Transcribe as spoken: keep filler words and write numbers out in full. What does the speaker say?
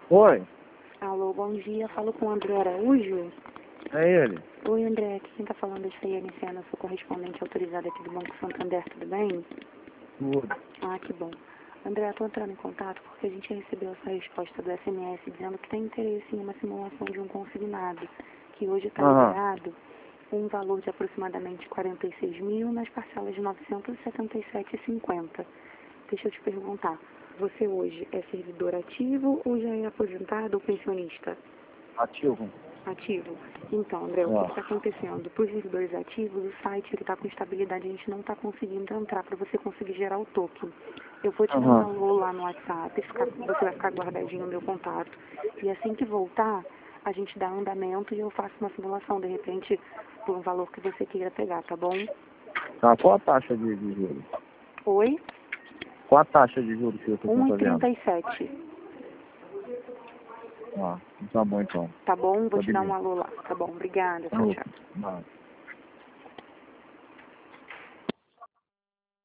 Oi, Alô, bom dia. Falo com o André Araújo. é ele. Oi, André. Aqui quem está falando é Chayane Sena, sou correspondente autorizada aqui do Banco Santander, tudo bem? Tudo. Ah, que bom. André, estou entrando em contato porque a gente recebeu essa resposta do S M S dizendo que tem interesse em uma simulação de um consignado, que hoje está Aham. liberado um valor de aproximadamente quarenta e seis mil nas parcelas de novecentos e setenta e sete reais e cinquenta centavos. Deixa eu te perguntar, você hoje é servidor ativo ou já é aposentado ou pensionista? Ativo. Ativo. Então, André, o que Ó. está acontecendo? Para os servidores ativos, o site está com instabilidade, a gente não está conseguindo entrar para você conseguir gerar o token. Eu vou te dar um Aham. alô lá no WhatsApp, ficar- você vai ficar guardadinho no meu contato. E assim que voltar, a gente dá andamento e eu faço uma simulação, de repente, por um valor que você queira pegar, tá bom? Tá, qual a taxa de, de juros? Oi? Qual a taxa de juros que eu tô um e fazendo? trinta e sete. Ah, tá bom então. Tá bom? Vou Pode te dar vir. um alô lá. Tá bom, obrigada. Tchau, Alô. tchau. Não.